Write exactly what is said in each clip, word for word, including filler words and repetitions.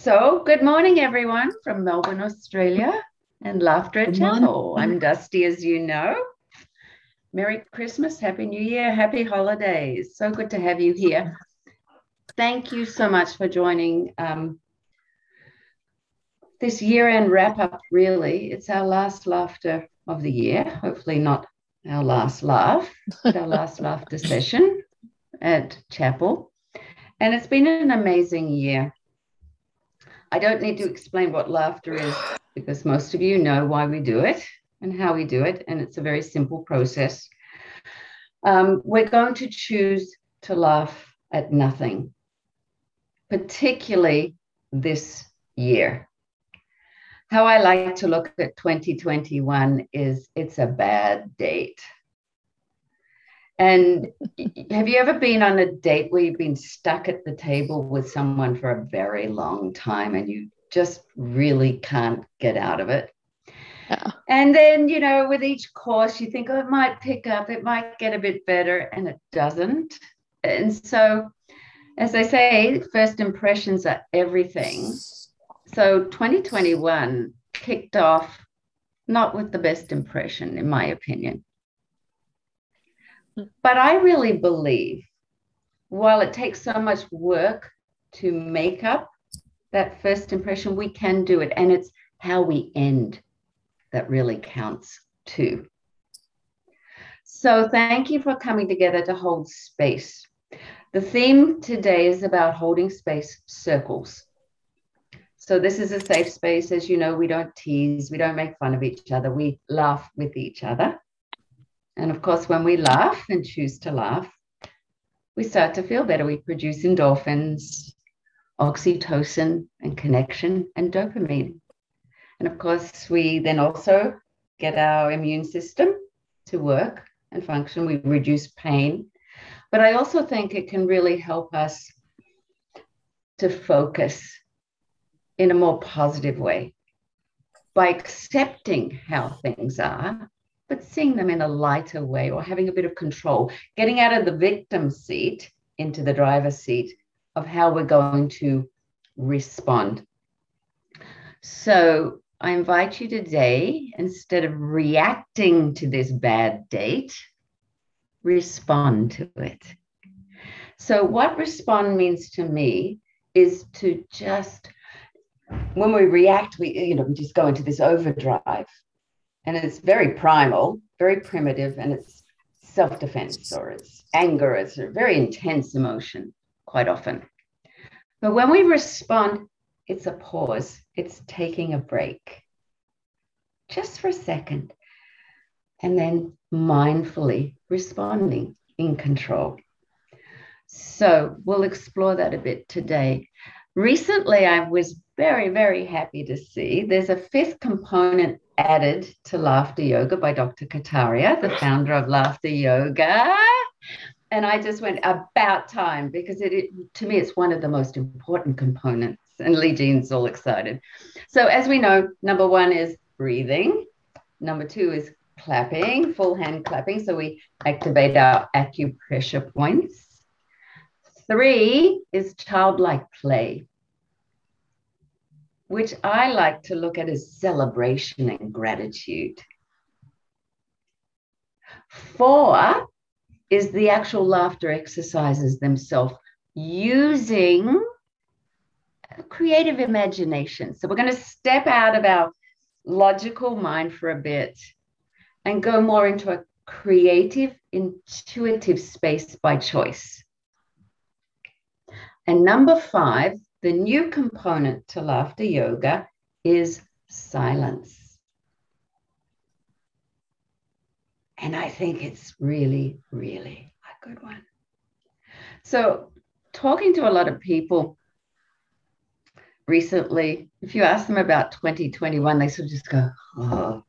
So, good morning, everyone from Melbourne, Australia, and Laughter at Good morning. Chapel. I'm Dusty, as you know. Merry Christmas, Happy New Year, Happy Holidays. So good to have you here. Thank you so much for joining um, this year-end wrap-up, really. It's our last laughter of the year. Hopefully not our last laugh, but our last laughter session at Chapel. And it's been an amazing year. I don't need to explain what laughter is because most of you know why we do it and how we do it, and it's a very simple process. Um, we're going to choose to laugh at nothing, particularly this year. How I like to look at twenty twenty-one is it's a bad date. And have you ever been on a date where you've been stuck at the table with someone for a very long time and you just really can't get out of it? Yeah. And then, you know, with each course, you think, oh, it might pick up, it might get a bit better, and it doesn't. And so, as I say, first impressions are everything. So twenty twenty-one kicked off not with the best impression, in my opinion. But I really believe, while it takes so much work to make up that first impression, we can do it. And it's how we end that really counts too. So thank you for coming together to hold space. The theme today is about holding space circles. So this is a safe space. As you know, we don't tease, we don't make fun of each other. We laugh with each other. And of course, when we laugh and choose to laugh, we start to feel better. We produce endorphins, oxytocin, and connection, and dopamine. And of course, we then also get our immune system to work and function. We reduce pain. But I also think it can really help us to focus in a more positive way by accepting how things are, but seeing them in a lighter way or having a bit of control, getting out of the victim seat into the driver's seat of how we're going to respond. So I invite you today, instead of reacting to this bad date, respond to it. So what respond means to me is to just, when we react, we, you know, we just go into this overdrive. And it's very primal, very primitive, and it's self-defense or it's anger. It's a very intense emotion quite often. But when we respond, it's a pause. It's taking a break just for a second and then mindfully responding in control. So we'll explore that a bit today. Recently, I was very, very happy to see there's a fifth component added to Laughter Yoga by Doctor Kataria, the founder of Laughter Yoga. And I just went, about time, because it, it to me, it's one of the most important components. And Lee Jean's all excited. So as we know, number one is breathing. Number two is clapping, full hand clapping. So we activate our acupressure points. Three is childlike play, which I like to look at as celebration and gratitude. Four is the actual laughter exercises themselves using creative imagination. So we're going to step out of our logical mind for a bit and go more into a creative, intuitive space by choice. And number five, the new component to Laughter Yoga is silence. And I think it's really, really a good one. So talking to a lot of people recently, if you ask them about twenty twenty-one, they sort of just go, oh.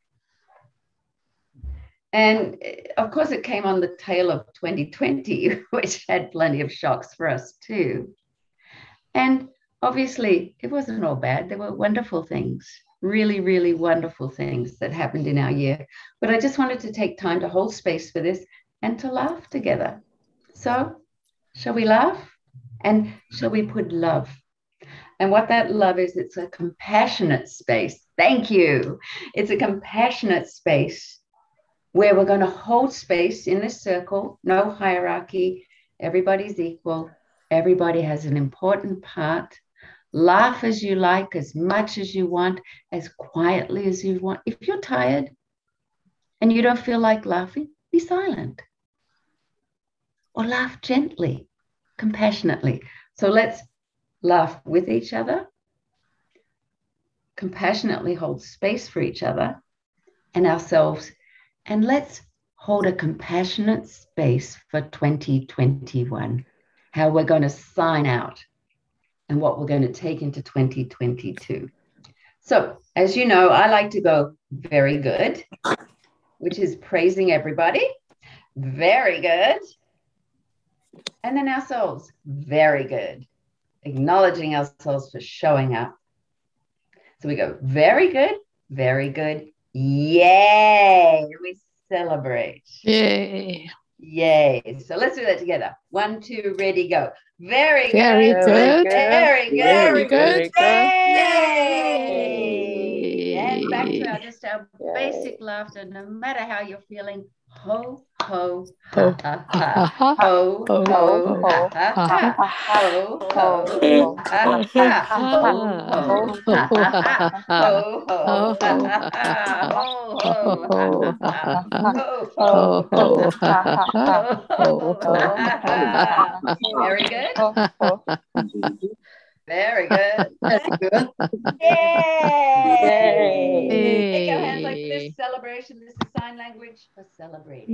And of course, it came on the tail of twenty twenty, which had plenty of shocks for us too. And obviously, it wasn't all bad. There were wonderful things, really, really wonderful things that happened in our year. But I just wanted to take time to hold space for this and to laugh together. So, shall we laugh? And shall we put love And what that love is, it's a compassionate space. Thank you. It's a compassionate space where we're going to hold space in this circle, no hierarchy. Everybody's equal. Everybody has an important part. Laugh as you like, as much as you want, as quietly as you want. If you're tired and you don't feel like laughing, be silent. Or laugh gently, compassionately. So let's laugh with each other, compassionately hold space for each other and ourselves, and let's hold a compassionate space for twenty twenty-one, how we're going to sign out and what we're going to take into twenty twenty-two. So, as you know, I like to go very good, which is praising everybody. Very good. And then ourselves, very good. Acknowledging ourselves for showing up. So we go, very good, very good. Yay. We celebrate. Yay. Yay. So let's do that together. One, two, ready, go. Very, Very good. good. Very good. Very good. Yay. And back to our just our Yay. basic laughter, no matter how you're feeling. Ho, ho, Ho, ha, ha, ha, ha. ha, ha. Ho, Ho, ho, ho, ha, ha, ha, ha. ha. Ho, ho, ha, ha. Ho, ho, ha, ha, ha. Ho, ho, ha, ha, ha. Ho, ho, ha, ha, ha. Ho, ho, Ho, ho, ha, ha, ha, ha. Ho, ho, ha, ha. Very good. Very good. Yay! Yay. Take your hands like this. Yay. Celebration. This is sign language for celebrating.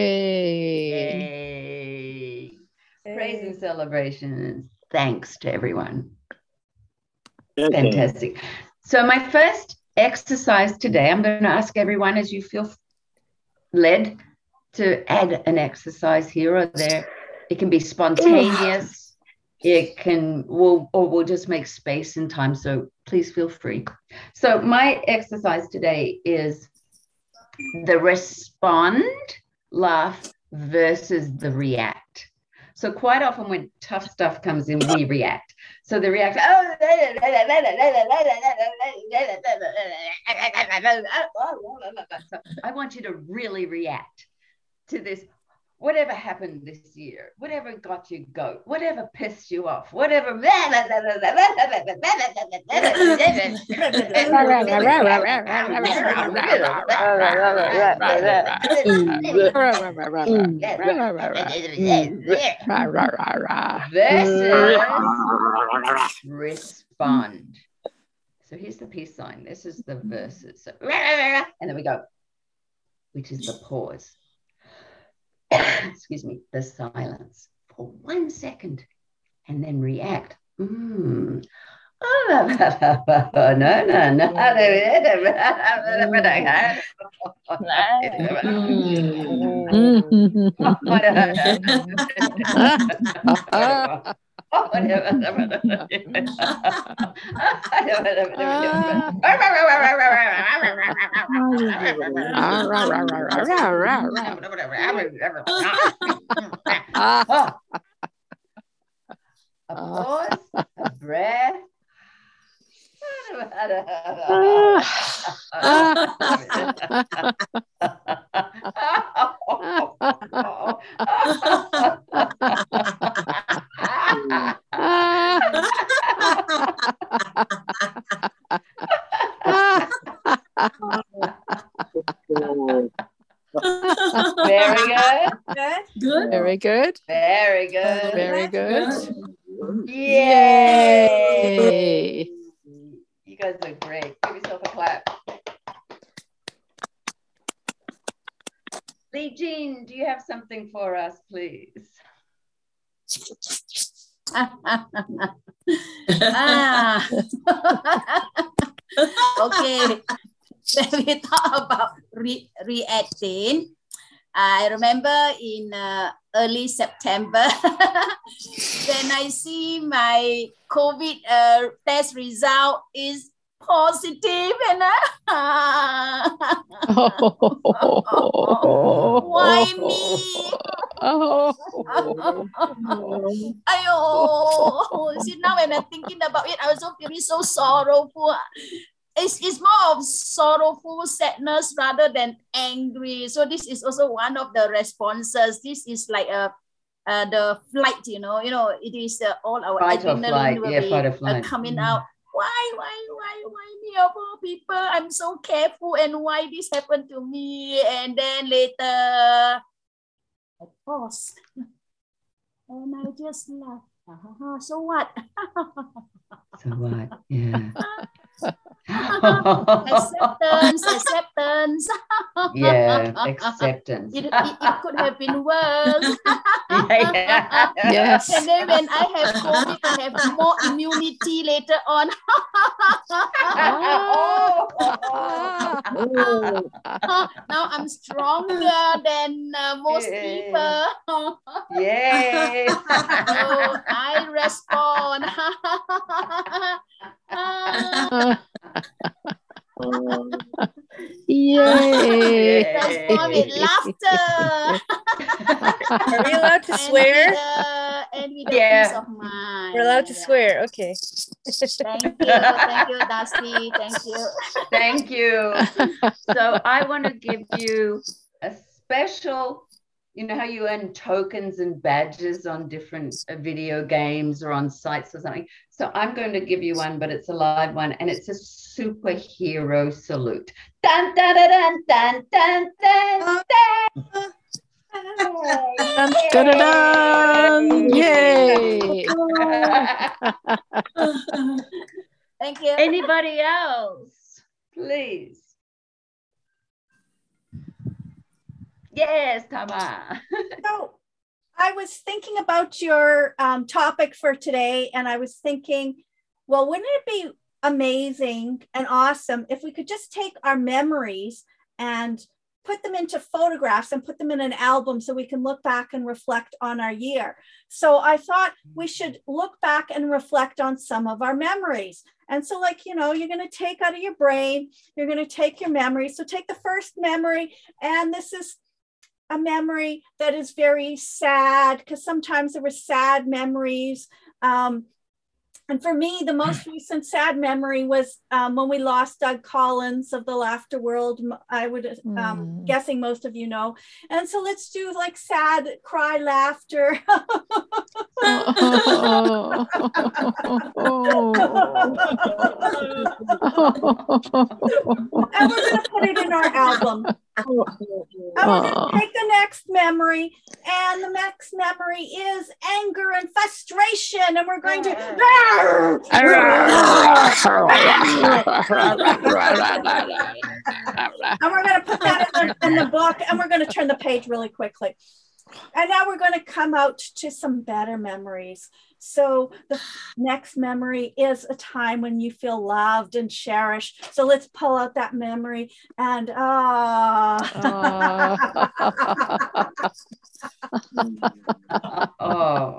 Yay. Yay. Praise and celebration. And thanks to everyone. Okay. Fantastic. So my first exercise today, I'm going to ask everyone as you feel led to add an exercise here or there. It can be spontaneous. It can, we'll, or we'll just make space and time. So please feel free. So my exercise today is the respond, laugh versus the react. So quite often when tough stuff comes in, we react. So the react, oh, so I want you to really react to this. Whatever happened this year, whatever got you goat, whatever pissed you off, whatever. Versus respond. So here's the peace sign. This is the verses. So, and then we go, which is the pause. Excuse me, the silence for one second and then react. Mm. Oh, no, no, no. A pause, a breath. Very good. Good. Very good. Very good. Very good. Yay! Yay. You guys are great. Give yourself a clap. Lee Jean, do you have something for us, please? Ah. Okay. When we talk about re reacting, I remember in uh, early September, when I see my COVID uh, test result is positive, and uh, why me? Ayo, You see, now when I'm thinking about it, I also feel so sorrowful. It's, it's more of sorrowful sadness rather than angry. So this is also one of the responses. This is like a uh, the flight, you know, you know, it is uh, all our Fight or adrenaline flight. will Yeah, be fight or uh, flight. coming Mm. out. Why, why, why, why me of all people? I'm so careful, and why this happened to me? And then later, I pause, and I just laugh. Uh-huh. So what? So what? Yeah. acceptance, acceptance. Yeah, acceptance. It, it, it could have been worse. Yeah, yeah. Yes. And then when I have COVID, I have more immunity later on. Ah. Now I'm stronger than uh, most Yeah. people. Yay. So I respond. Yay. Respond with laughter. Are we allowed to And swear? with, uh, and with a Yeah. peace of mind. We're allowed to Yeah. swear. Okay. Thank you. Thank you, Dusty. Thank you. Thank you. So I want to give you a special, you know how you earn tokens and badges on different uh, video games or on sites or something. So I'm going to give you one, but it's a live one, and it's a superhero salute. Dun, dun, dun, dun, dun, dun, dun, dun. Dun, dun, dun, dun. Yay. Thank you. Anybody else, please? Yes, Tama. So I was thinking about your um, topic for today, and I was thinking, well, wouldn't it be amazing and awesome if we could just take our memories and put them into photographs and put them in an album so we can look back and reflect on our year. So I thought we should look back and reflect on some of our memories. And so, like, you know, you're going to take out of your brain, you're going to take your memories. So take the first memory, and this is a memory that is very sad, because sometimes there were sad memories. Um, and for me, the most recent sad memory was um, when we lost Doug Collins of the Laughter World. I would, um, Mm. guessing most of you know. And so let's do like sad cry laughter. And we're going to put it in our album. And we're going to take the next memory, and the next memory is anger and frustration, and we're going to and we're going to put that in the, in the book, and we're going to turn the page really quickly. And now we're going to come out to some better memories. So the next memory is a time when you feel loved and cherished. So let's pull out that memory and ah. Oh.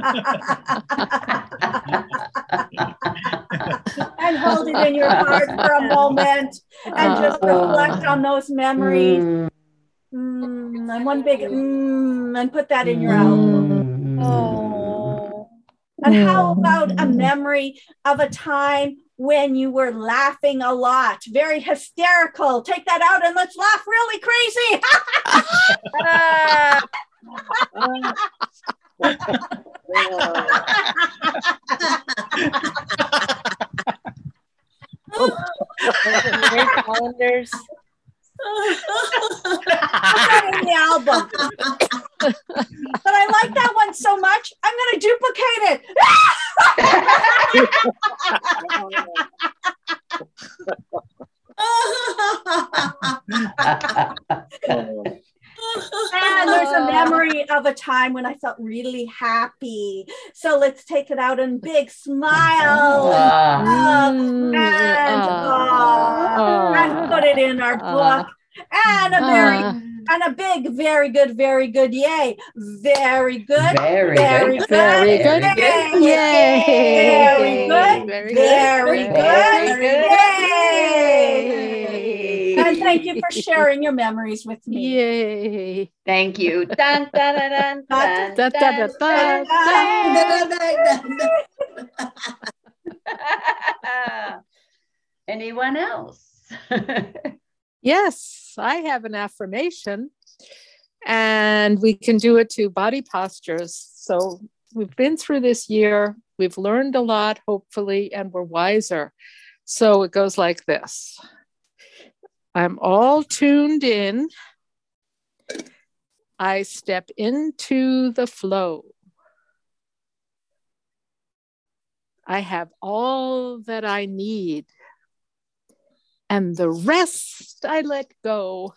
And hold it in your heart for a moment and just reflect on those memories. Mm. Mm, and one big mm, and put that in your album. Oh. And how about a memory of a time when you were laughing a lot, very hysterical? Take that out and let's laugh really crazy. Calendars. Put that in the album. But I like that one so much, I'm going to duplicate it. And there's a memory of a time when I felt really happy. So let's take it out and big smile. Ah. And, and, uh, and put it in our book. And a very and a big, very good, very good, yay. Very good. Very, Very good. good. Very good. Yay. Yay. Very good. Very Very good. good. Very good. Yay. And thank you for sharing your memories with me. Yay. Thank you. Dun, dun, dun, dun, dun, Da, da, da, dun, da, dun, da. dun. Anyone else? Yes, I have an affirmation, and we can do it to body postures. So we've been through this year, we've learned a lot, hopefully, and we're wiser. So it goes like this. I'm all tuned in. I step into the flow. I have all that I need. And the rest I let go.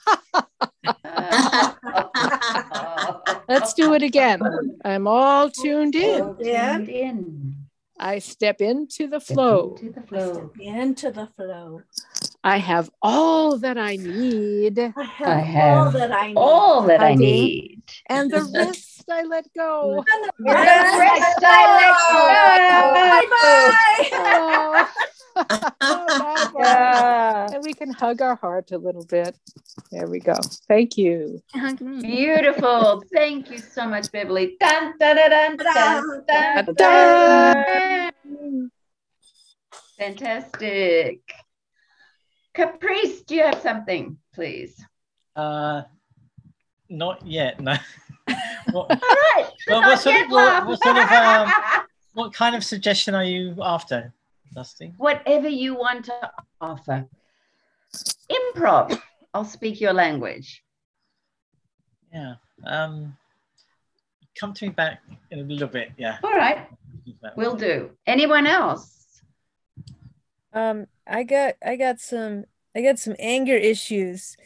Let's do it again. I'm all tuned in. All tuned in. I step into the Step flow. into the flow. Into the flow. I have all that I need. I have, I have all that I need. all that I I do. need. And the rest I let go. And the The rest I let go. Bye-bye. Oh. Oh, Barbara. Yeah. And we can hug our heart a little bit. There we go. Thank you. Beautiful. Thank you so much, Beverly. Dun, dun, dun, dun, dun, dun, Ta-da. dun. Fantastic. Caprice, do you have something, please? Uh, not yet, no. What, All right. well, what, sort of, what, what sort of, um, what kind of suggestion are you after, Dusty? Whatever you want to offer. Improv. I'll speak your language. Yeah. Um, come to me back in a little bit. Yeah. All right. Will do. Anyone else? Um, I got I got some I got some anger issues.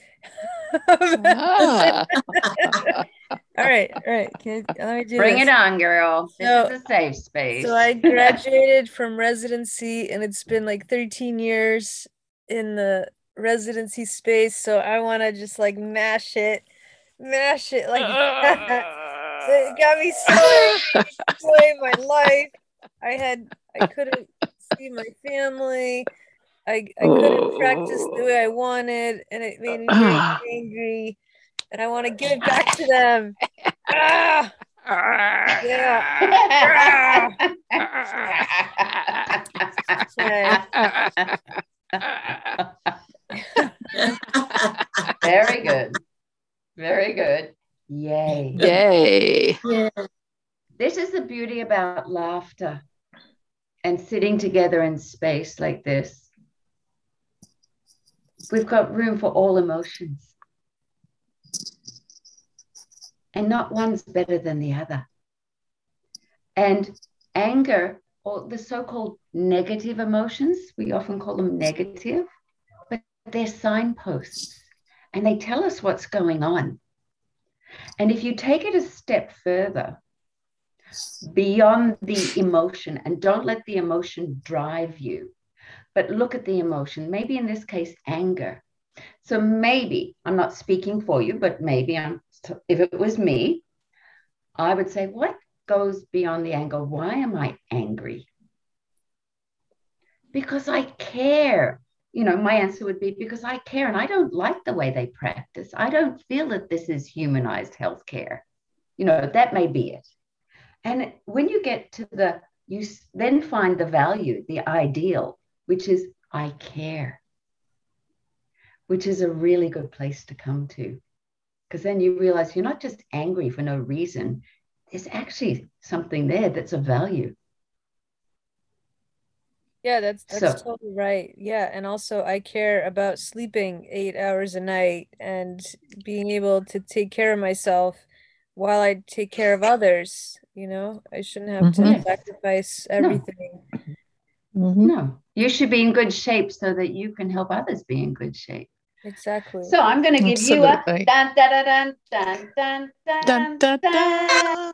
Ah. All right, all right. Can I, let me do Bring this. it on, girl. This So- is a safe space. So I graduated from residency, and it's been like thirteen years in the residency space. So I want to just like mash it, mash it like So it got me so angry my life. I had I couldn't see my family. I I couldn't practice the way I wanted, and it made me very angry. And I want to give it back to them. Ah! Yeah. Very good. Very good. Yay. Yay. This is the beauty about laughter and sitting together in space like this. We've got room for all emotions. And not one's better than the other. And anger, or the so-called negative emotions, we often call them negative, but they're signposts and they tell us what's going on. And if you take it a step further, beyond the emotion, and don't let the emotion drive you, but look at the emotion, maybe in this case, anger. So maybe, I'm not speaking for you, but maybe I'm, if it was me, I would say, what goes beyond the anger? Why am I angry? Because I care. You know, my answer would be because I care and I don't like the way they practice. I don't feel that this is humanized healthcare. You know, that may be it. And when you get to the, you then find the value, the ideal, which is I care, which is a really good place to come to. Because then you realize you're not just angry for no reason. There's actually something there that's of value. Yeah, that's that's So- totally right. Yeah, and also I care about sleeping eight hours a night and being able to take care of myself while I take care of others. You know, I shouldn't have to Mhm. sacrifice everything. Mhm. No, you should be in good shape so that you can help others be in good shape. Exactly. So I'm going to give you a Absolutely. dun, dun, dun, dun, dun, dun, Dun, dun, dun.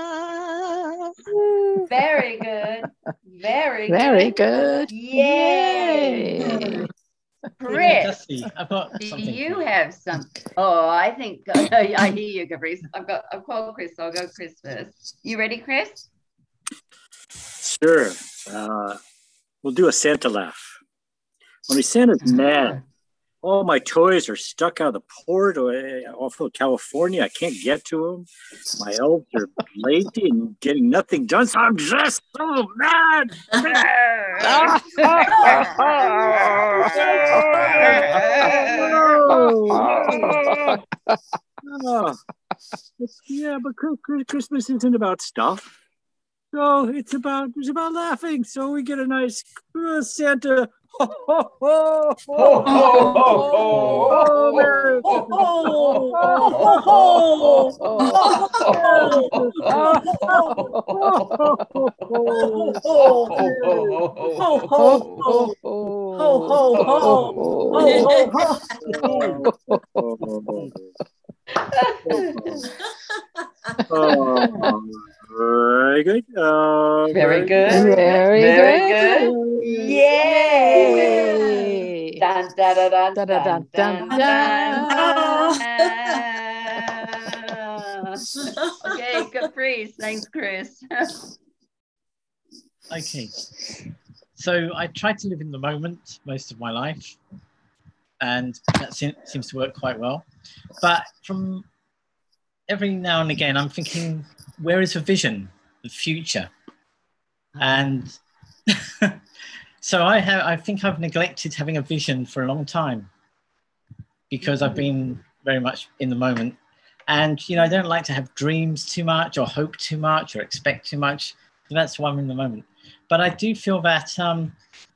dun. Very good. Very good. Very good. Yay. Yay. Chris, Dusty, I've got do something. you have some? Oh, I think I hear you, Caprice. I've got. I've called Chris. So I'll go Chris first. You ready, Chris? Sure. Uh, we'll do a Santa laugh. Only Santa's mad. all my toys are stuck out of the port or off of California. I can't get to them. My elves are lazy and getting nothing done. So I'm just so mad. Oh, yeah, but Christmas isn't about stuff. So it's about it's about laughing. So we get a nice uh, Santa. Ho ho ho ho ho. Very good. Uh, Very good. Very, Very good. good. Yay! Dun, dun, dun, dun, Dun, dun, dun, dun, dun, dun. Okay, Caprice. Thanks, Chris. Okay. So I try to live in the moment most of my life, and that se- seems to work quite well. But from every now and again, I'm thinking, where is the vision, the future? And so I have, I think I've neglected having a vision for a long time because I've been very much in the moment. And, you know, I don't like to have dreams too much or hope too much or expect too much. And that's why I'm in the moment. But I do feel that um,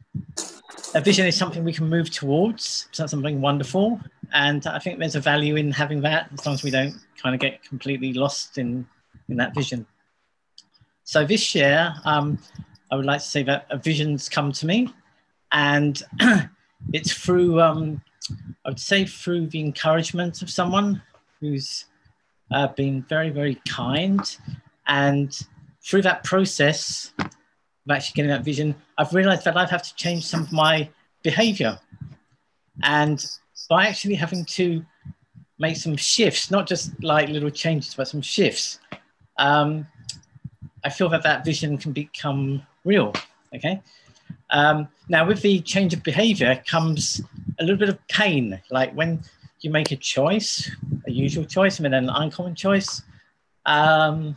a vision is something we can move towards, something wonderful. And I think there's a value in having that as long as we don't kind of get completely lost in, in that vision. So this year, um, I would like to say that a vision's come to me, and it's through, um, I would say through the encouragement of someone who's uh, been very, very kind. And through that process of actually getting that vision, I've realized that I have to change some of my behavior. And by actually having to make some shifts, not just like little changes, but some shifts, um, I feel that that vision can become real, okay? Um, now, with the change of behavior comes a little bit of pain, like when you make a choice, a usual choice, and then an uncommon choice, um,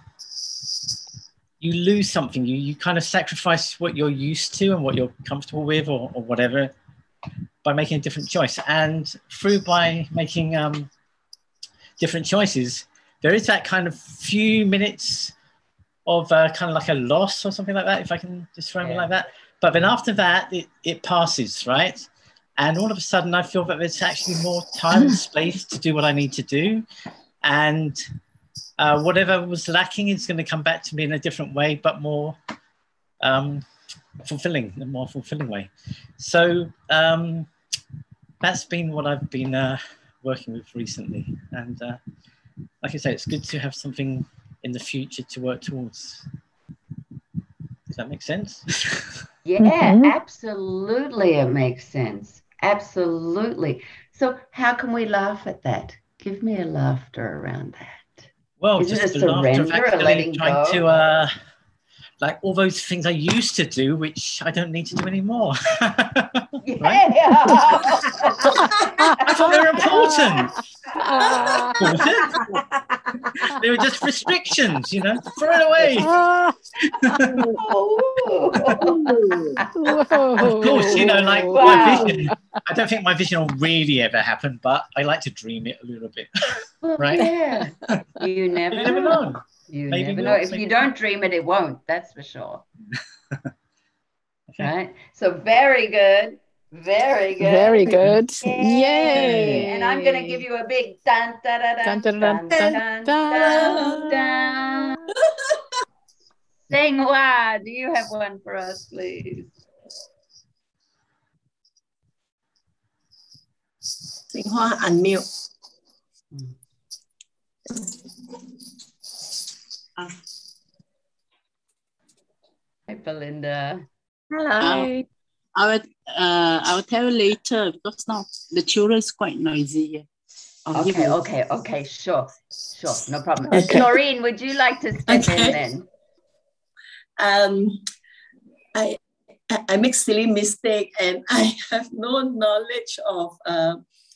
you lose something. You, you kind of sacrifice what you're used to and what you're comfortable with or, or whatever by making a different choice. And through by making um, different choices, there is that kind of few minutes of uh, kind of like a loss or something like that, if I can describe yeah. it like that. But then after that, it, it passes, right? And all of a sudden, I feel that there's actually more time and space to do what I need to do. And uh, whatever was lacking is going to come back to me in a different way, but more um, fulfilling, a more fulfilling way. So um, that's been what I've been uh, working with recently. And uh, like I say, it's good to have something in the future to work towards. Does that make sense? Yeah, mm-hmm. Absolutely. It makes sense. Absolutely. So how can we laugh at that? Give me a laughter around that. Well, Is just it a the laughter of surrender, a letting trying go? to, uh, like all those things I used to do, which I don't need to do anymore. Yeah. I thought they were important. They were just restrictions, you know, throw it away. Of course, you know, like wow. my vision, I don't think my vision will really ever happen, but I like to dream it a little bit. Well, right? Yeah. You never, you never know. know. You maybe never not, know. If maybe you don't not. dream it, it won't. That's for sure. Okay. Right? So very good. Very good. Very good. Yay. Yay. And I'm going to give you a big dun, dun, dun, dun, dun, dun, dun, dun, dun. Senghua, do you have one for us, please? Senghua, unmute. Uh. Hi, Belinda. Hello. Um, I will, uh, I will tell you later because now the children is quite noisy. I'll okay, okay, okay, sure, sure, no problem. Okay. Noreen, would you like to step okay. in then? Um, I I make silly mistake and I have no knowledge of uh,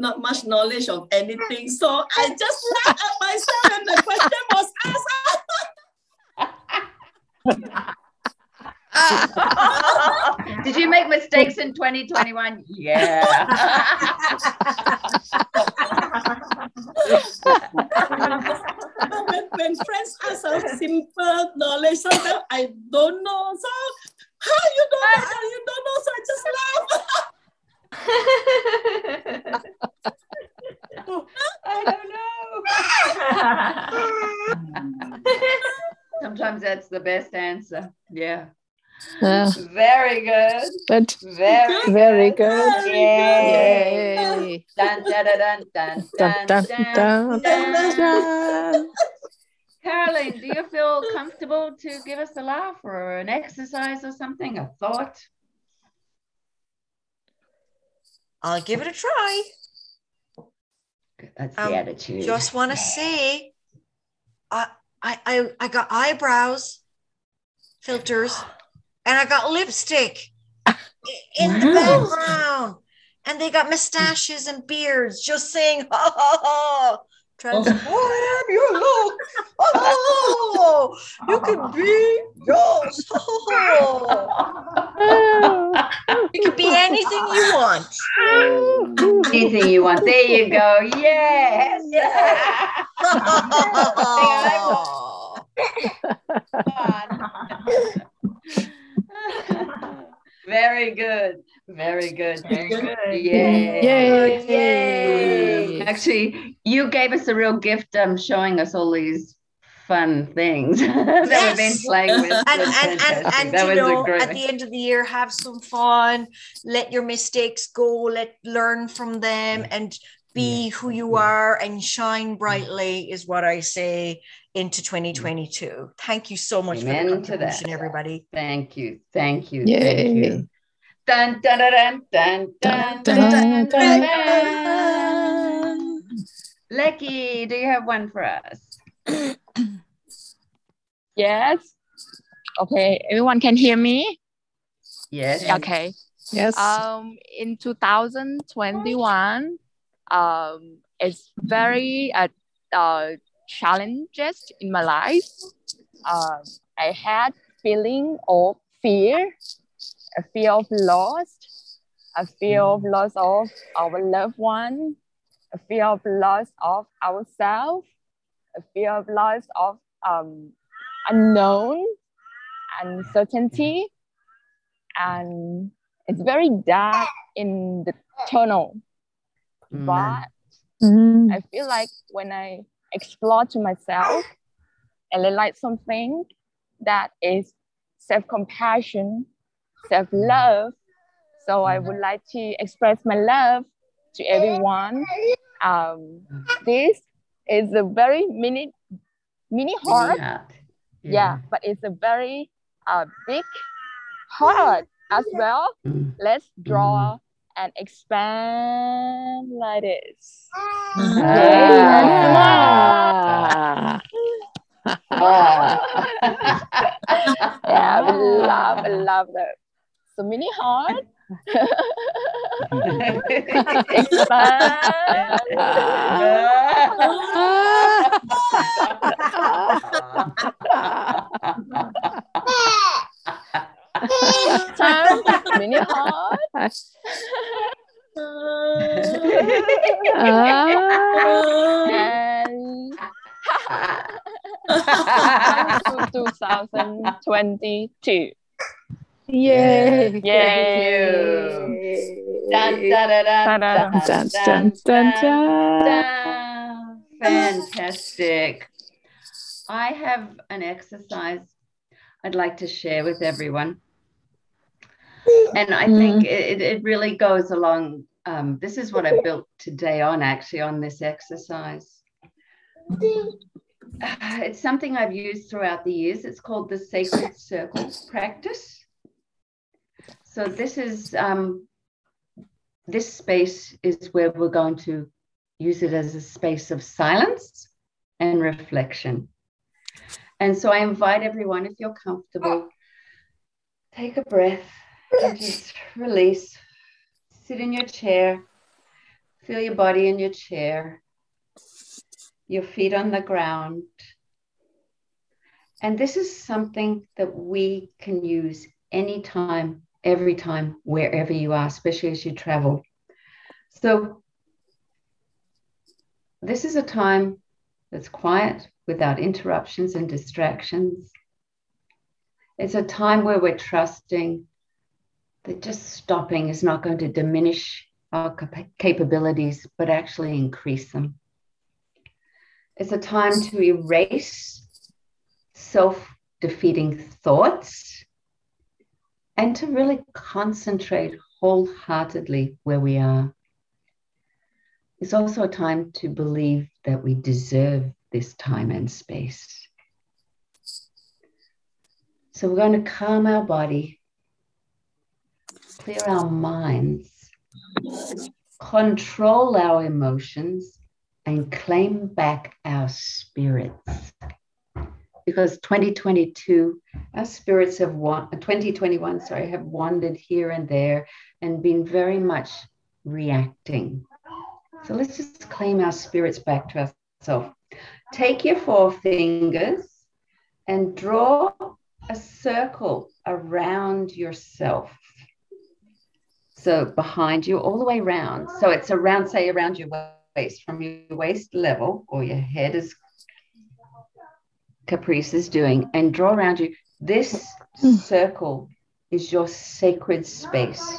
not much knowledge of anything. So I just laughed at myself when the question was asked. Did you make mistakes in twenty twenty-one? Yeah. when, when friends ask a simple knowledge, sometimes I don't know. So, how you don't know? How you don't know? So I just laugh. I don't know. Sometimes that's the best answer. Yeah. Yeah. Very good. But Very, very good. good. Yay. Yay. Dun, dun, dun, dun, dun, Dun, dun, dun, dun, dun, dun. dun. Caroline, do you feel comfortable to give us a laugh or an exercise or something, a thought? I'll give it a try. That's the Um, attitude. Just want to say, I, I, I, I got eyebrows, filters, and I got lipstick in the background, and they got mustaches and beards. Just saying, ha ha ha. Transform your look. Oh, you can be yours. You can be anything you want. Anything you want. There you go. Yes. Very good. Very good. Very good. Yay. Yay. Yay. Actually, you gave us a real gift um, showing us all these fun things that Yes. we've been playing with. And, That's and, and, fantastic. and That you was know, a great at the end of the year, have some fun, let your mistakes go, let learn from them, and be who you are and shine brightly is what I say into twenty twenty-two. Thank you so much Amen for the to contribution, that. everybody. Thank you. Thank you. Yay. Thank you. Dun, dun, dun, dun, dun, dun, dun, dun, dun. Lecky, do you have one for us? Yes. Okay, everyone can hear me? Yes. Okay. Yes. Um, in two thousand twenty-one, um, it's very uh, uh, challenges in my life. Uh, I had feeling of fear, a fear of loss, a fear of loss of our loved one, a fear of loss of ourselves, a fear of loss of um, unknown, uncertainty, and it's very dark in the tunnel. Mm. But Mm. I feel like when I explore to myself and realize something that is self-compassion, self-love, so I would like to express my love to everyone. Um, this is a very mini, mini heart. Yeah. Yeah, Yeah. but it's a very uh, big heart as well. Mm. Let's draw and expand like this. Ah. Ah. Yeah, I love, I love that. So mini heart. Time, mini heart. And two thousand twenty-two. Yay. Thank you. Dun, dun, dun, dun, dun, Dun, dun, dun, dun, dun. dun. Fantastic. I have an exercise I'd like to share with everyone. And I think it, it really goes along. Um, this is what I built today on, actually, on this exercise. It's something I've used throughout the years. It's called the Sacred Circle practice. So this is, um, this space is where we're going to use it as a space of silence and reflection. And so I invite everyone, if you're comfortable, take a breath and just release. Sit in your chair, Feel your body in your chair, your feet on the ground. And this is something that we can use anytime, every time, wherever you are, especially as you travel. So this is a time that's quiet, without interruptions and distractions. It's a time where we're trusting that just stopping is not going to diminish our cap- capabilities, but actually increase them. It's a time to erase self-defeating thoughts and to really concentrate wholeheartedly where we are. It's also a time to believe that we deserve this time and space. So we're going to calm our body, clear our minds, control our emotions, and claim back our spirits. Because twenty twenty-two, our spirits have won, twenty twenty-one, sorry, have wandered here and there and been very much reacting. So let's just claim our spirits back to ourselves. Take your four fingers and draw a circle around yourself. So behind you, all the way around. So it's around, say, around your waist, from your waist level, or your head, as Caprice is doing, and draw around you. This circle is your sacred space.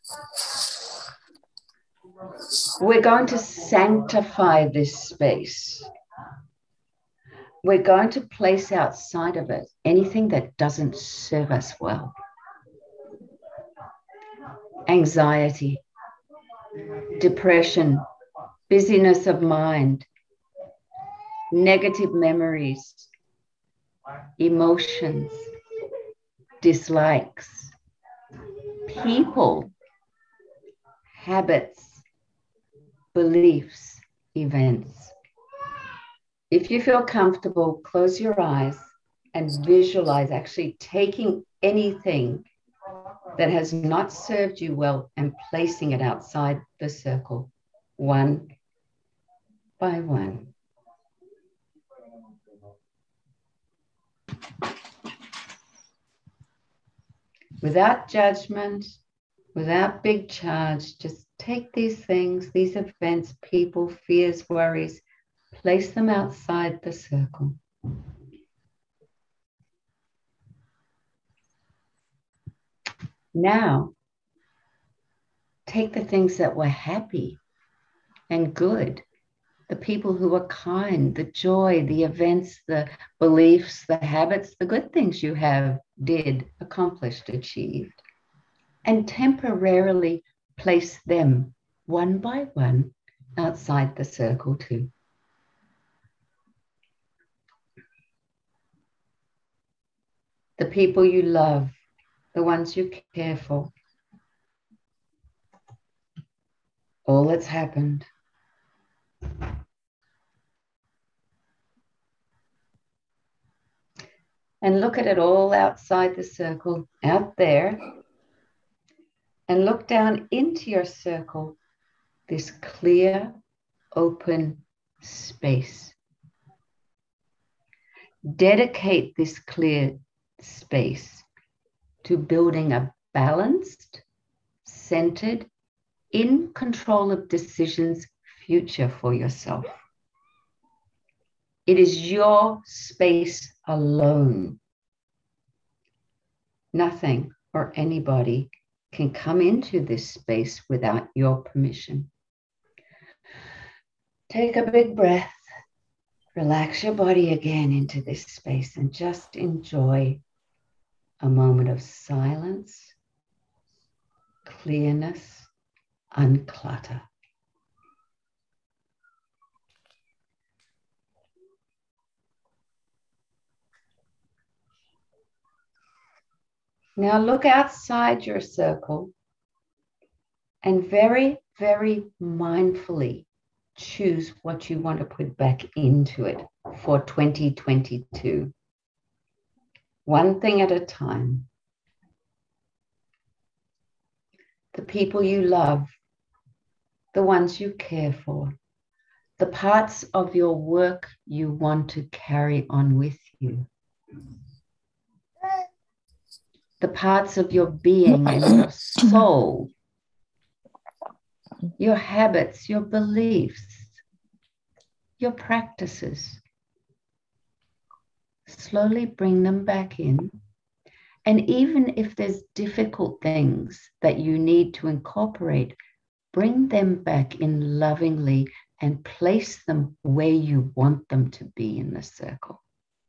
We're going to sanctify this space. We're going to place outside of it anything that doesn't serve us well. Anxiety, depression, busyness of mind, negative memories, emotions, dislikes, people, habits, beliefs, events. If you feel comfortable, close your eyes and visualize actually taking anything that has not served you well and placing it outside the circle, one by one. Without judgment, without big charge, just take these things, these events, people, fears, worries, place them outside the circle. Now, take the things that were happy and good, the people who were kind, the joy, the events, the beliefs, the habits, the good things you have, did, accomplished, achieved, and temporarily place them one by one outside the circle too. The people you love, the ones you care for, all that's happened. And look at it all outside the circle, out there, and look down into your circle, this clear, open space. Dedicate this clear space to building a balanced, centered, in control of decisions future for yourself. It is your space alone. Nothing or anybody can come into this space without your permission. Take a big breath, relax your body again into this space, and just enjoy a moment of silence, clearness, unclutter. Now look outside your circle and very, very mindfully choose what you want to put back into it for twenty twenty-two. One thing at a time. The people you love, the ones you care for, the parts of your work you want to carry on with you, the parts of your being and your soul, your habits, your beliefs, your practices. Slowly bring them back in. And even if there's difficult things that you need to incorporate, bring them back in lovingly and place them where you want them to be in the circle.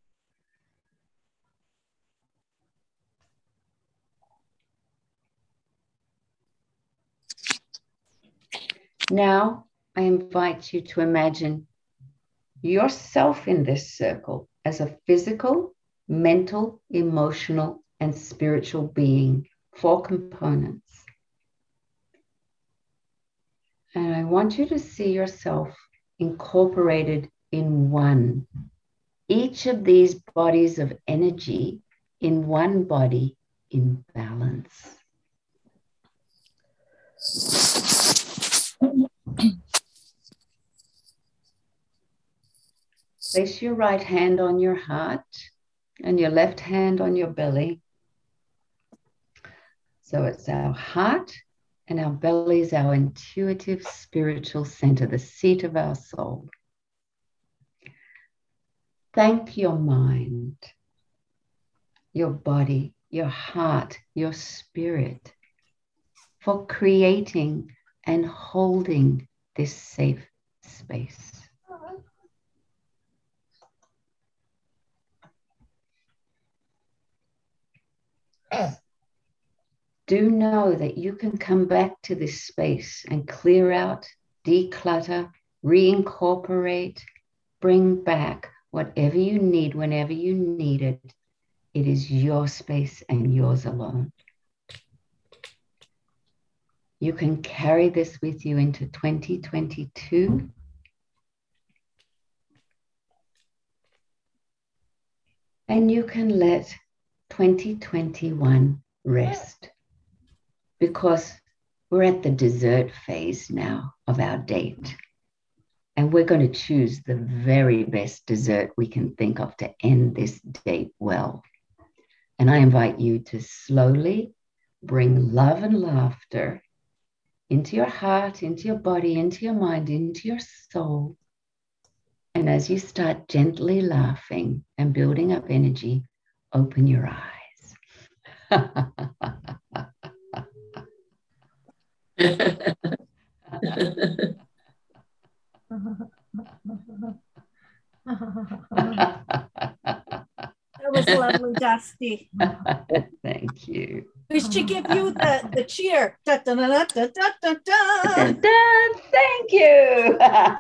Now, I invite you to imagine yourself in this circle as a physical, mental, emotional, and spiritual being, four components. And I want you to see yourself incorporated in one. Each of these bodies of energy in one body in balance. Place your right hand on your heart and your left hand on your belly. So it's our heart and our belly is our intuitive spiritual center, the seat of our soul. Thank your mind, your body, your heart, your spirit for creating and holding this safe space. Do know that you can come back to this space and clear out, declutter, reincorporate, bring back whatever you need whenever you need it. It is your space and yours alone. You can carry this with you into twenty twenty-two. And you can let twenty twenty-one rest. Because we're at the dessert phase now of our date. And we're going to choose the very best dessert we can think of to end this date well. And I invite you to slowly bring love and laughter into your heart, into your body, into your mind, into your soul. And as you start gently laughing and building up energy, open your eyes. That was lovely, Dusty. Thank you. We should give you the, the cheer. Da, da, da, da, da, da, da. Da, da, thank you.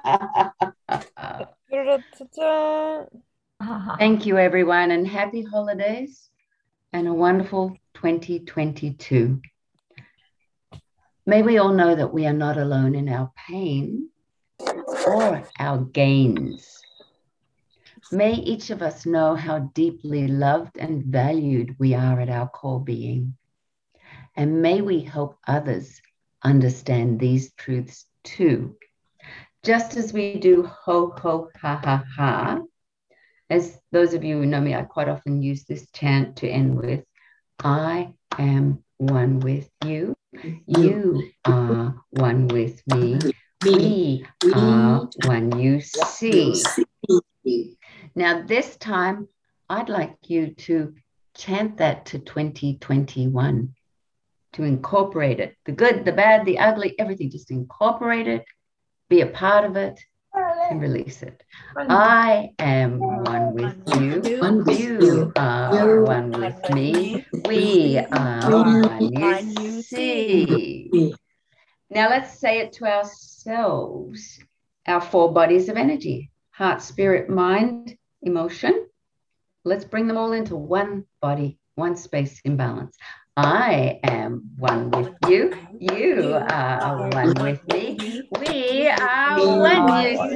Thank you, everyone, and happy holidays and a wonderful twenty twenty-two. May we all know that we are not alone in our pain or our gains. May each of us know how deeply loved and valued we are at our core being. And may we help others understand these truths too. Just as we do ho, ho, ha, ha, ha. As those of you who know me, I quite often use this chant to end with, I am one with you. You are one with me. We are one you see. Now this time, I'd like you to chant that to twenty twenty-one, to incorporate it. The good, the bad, the ugly, everything. Just incorporate it, be a part of it, and release it. I am one with you. You are one with me. We are one you see. Now let's say it to ourselves. Our four bodies of energy: heart, spirit, mind, emotion. Let's bring them all into one body, one space in balance. I am one with you. You are one with me. We are one you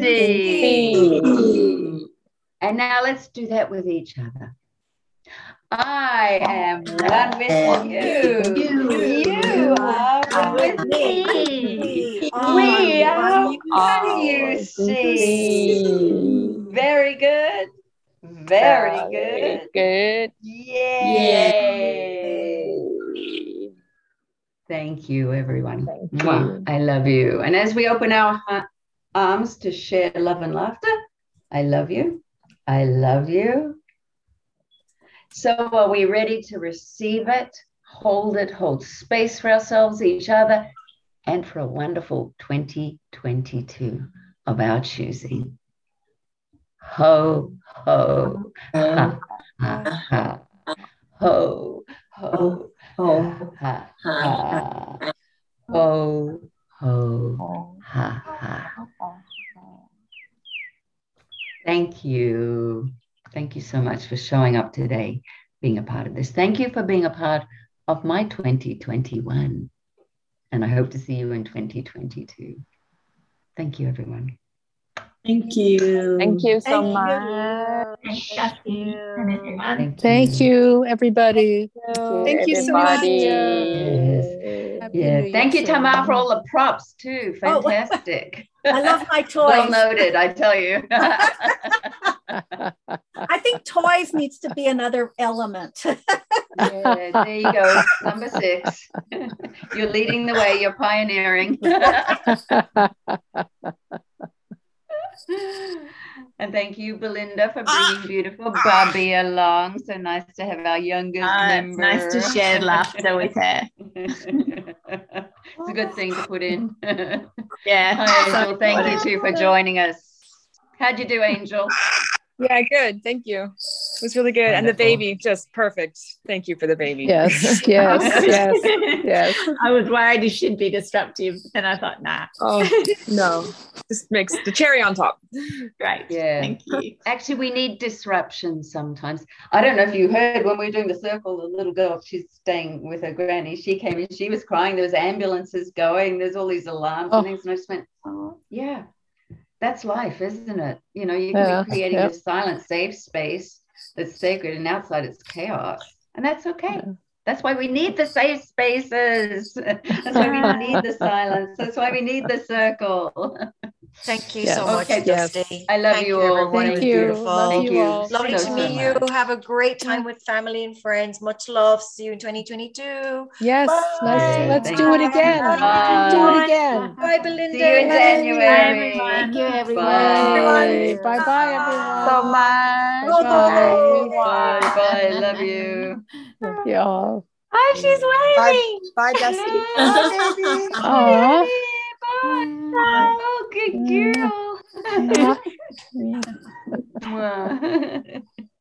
see. And now let's do that with each other. I am one with you. You are one with me. We are Oh, you you see. see. Very good. Very good. Good. Yay. Thank you, everyone. Thank Mwah. you. I love you. And as we open our ha- arms to share love and laughter, I love you. I love you. So are we ready to receive it, hold it, hold space for ourselves, each other, and for a wonderful twenty twenty-two of our choosing? Ho, ho, ha, ha, ha. Ho, ho, ha, ha, ha. Ho, ho, ha, ha. Thank you. Thank you so much for showing up today, being a part of this. Thank you for being a part of my twenty twenty-one. And I hope to see you in twenty twenty-two. Thank you, everyone. Thank you. Thank you so Thank you. much. Thank you. Thank, Thank you, everybody. Thank you so much. Yes. Happy Yeah. New Thank Year, you, Tamar, Sarah. for all the props too. Oh, Fantastic. I love my Well toys. noted, I tell you. I think toys needs to be another element. Yeah, there you go. Number six. You're leading the way. You're pioneering. And thank you, Belinda, for bringing beautiful Bobby along. So nice to have our youngest Ah, it's member. nice to share laughter with her. It's a good thing to put in. Yeah. Hi, Angel. Thank you too for joining us. How'd you do, Angel? Yeah, good. Thank you. It was really good. And the Wonderful. baby, just perfect. Thank you for the baby. Yes, yes, yes, yes. I was worried it should be disruptive, and I thought, nah. Oh, no. Just makes the cherry on top. Great. Yeah. Thank you. Actually, we need disruption sometimes. I don't know if you heard when we were doing the circle, the little girl, she's staying with her granny. She came in, she was crying. There was ambulances going. There's all these alarms Oh. and things. And I just went, oh, yeah, that's life, isn't it? You know, you can Yeah, be creating yeah. this silent, safe space that's sacred, and outside it's chaos. And that's okay. Yeah. That's why we need the safe spaces. That's why we need the silence. That's why we need the circle. Thank you Yes. so much, Okay. Yes. Dusty. I love Thank you all. everyone. It Thank was you. beautiful. Love Thank you you. all. Lovely so, to so meet you. much. Have a great time with family and friends. Much love. See you in twenty twenty-two. Yes, let's Yeah, let's thank do it you. again. Bye. Do it again. Bye, Belinda. See you in Yay. January. Thank you, everyone. Bye. Bye bye, everyone. So much. Bye bye. Bye. Bye. Love you. Love you all. Oh, she's Bye, waving. bye, Dusty. Bye, baby. Aw. Bye. Oh, good girl. Yeah. Mwah.